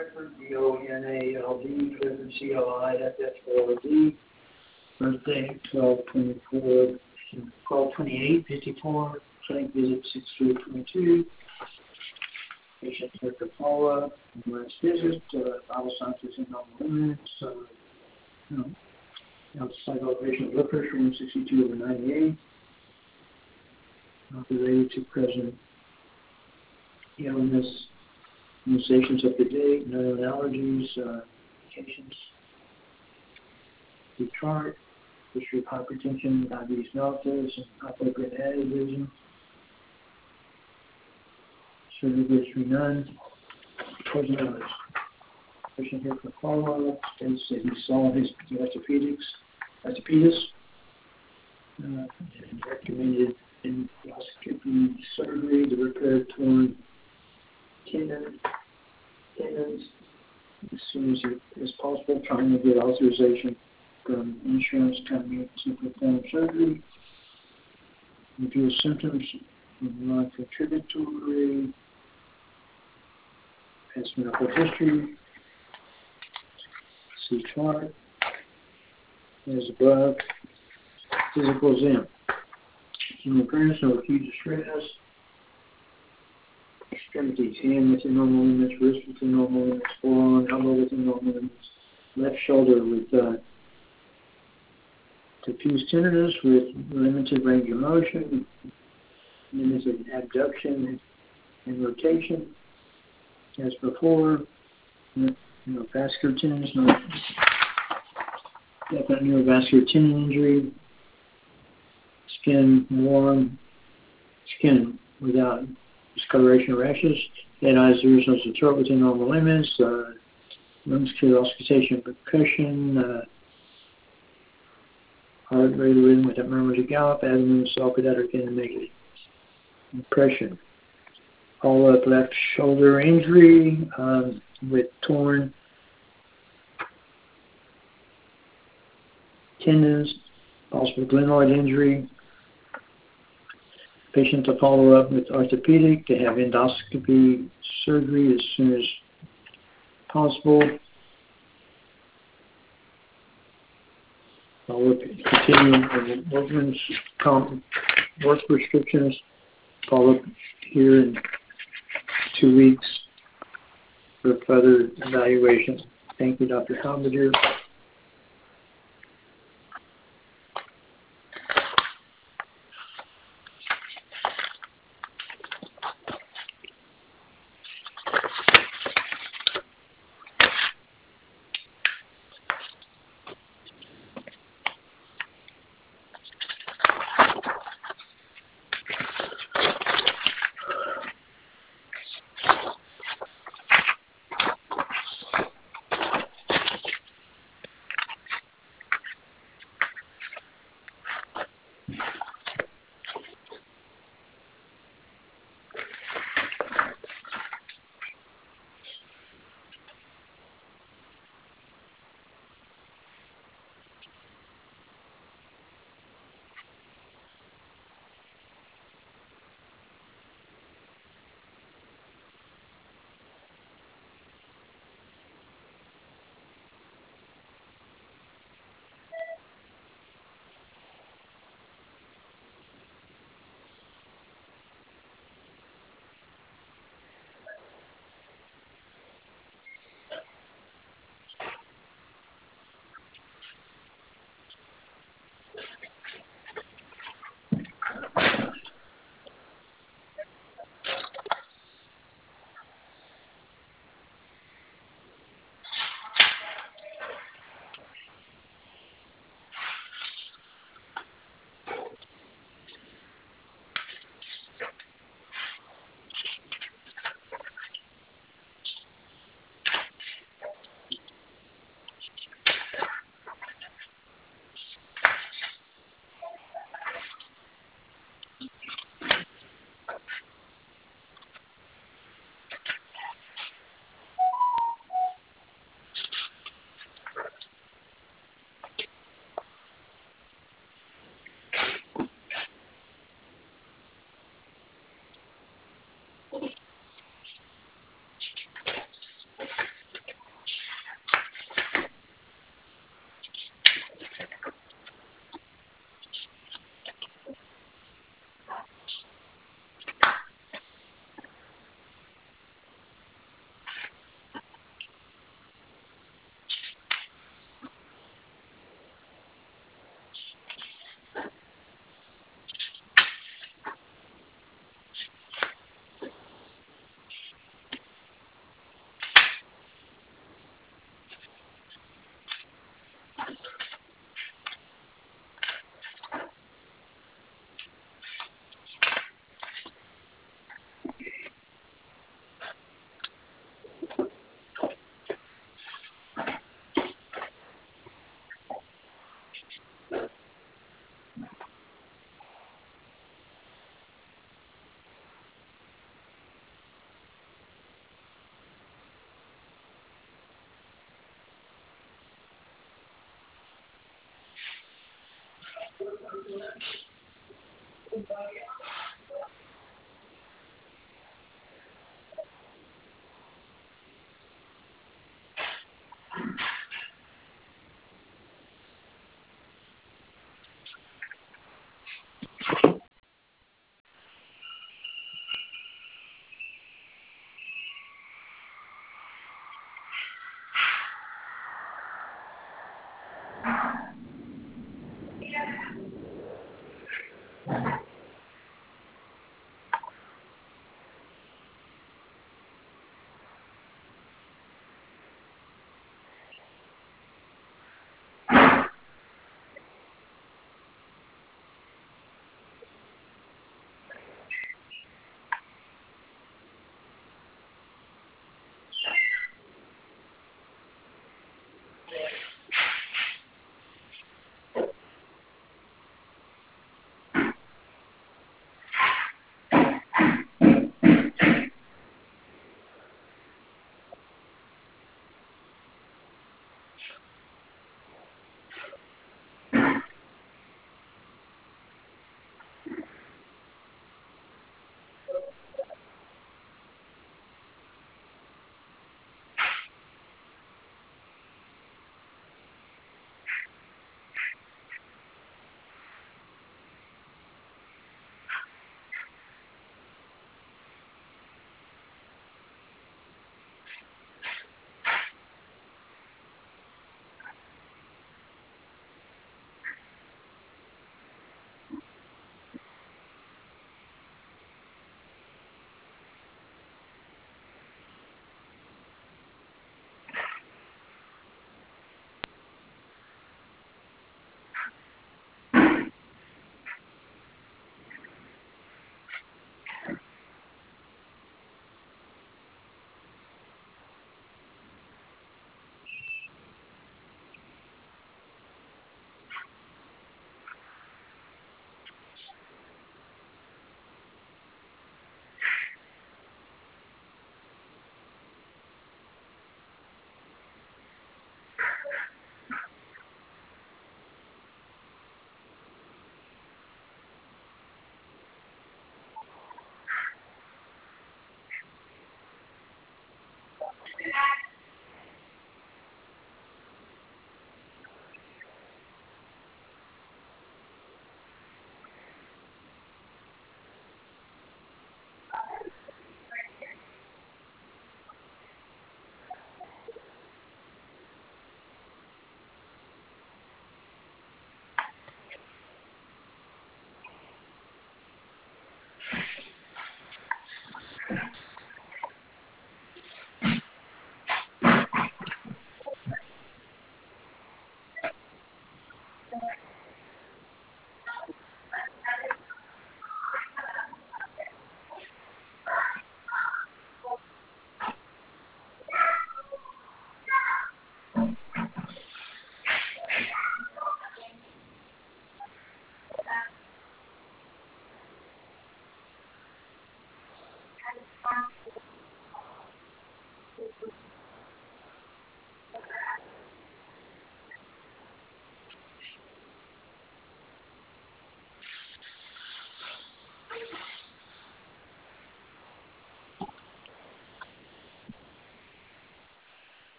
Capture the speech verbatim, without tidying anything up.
Clifford, D O N A L D, Clifford, C L I F F O R D. Birthday twelve twenty-four, twelve twenty-eight fifty-four. Clinic visit six three twenty-two. Patient here for follow-up. Last visit, uh, vital signs within normal limits. Uh, you know, outside elevation of blood pressure one sixty-two over ninety-eight. Not related to present illness, immunizations up to date, no allergies, uh, medications. The chart, history of hypertension, diabetes mellitus, and hypoglycemia. Surgery history none. Present illness. Patient here for follow-up. States that he saw his orthopedics, orthopedist, uh, and recommended endoscopy surgery to repair torn tendon, tendons as soon as it is possible, trying to get authorization from insurance company to perform surgery. Review symptoms of non-contributory, past medical history, see chart, as above, physical exam. Human appearance, no acute distress. Extremities, hand within normal limits, wrist within normal limits, forearm, elbow within normal limits, left shoulder with uh, diffuse tenderness with limited range of motion, limited abduction and rotation. As before, you know, vascular tenderness, no definite neurovascular tendon injury, skin warm, skin without discoloration or rashes, head, eyes, ears, nose, and throat within normal limits, uh, lungs clear, auscultation, percussion, uh, heart rate rhythm without murmurs or gallop, abdomen, self-pedatic, and negative. Impression. All up left shoulder injury um, with torn tendons, possible glenoid injury. Patient to follow up with orthopedic to have endoscopy surgery as soon as possible. I'll continue on workman's comp work prescriptions. Follow up here in two weeks for further evaluation. Thank you, Doctor Halberdier.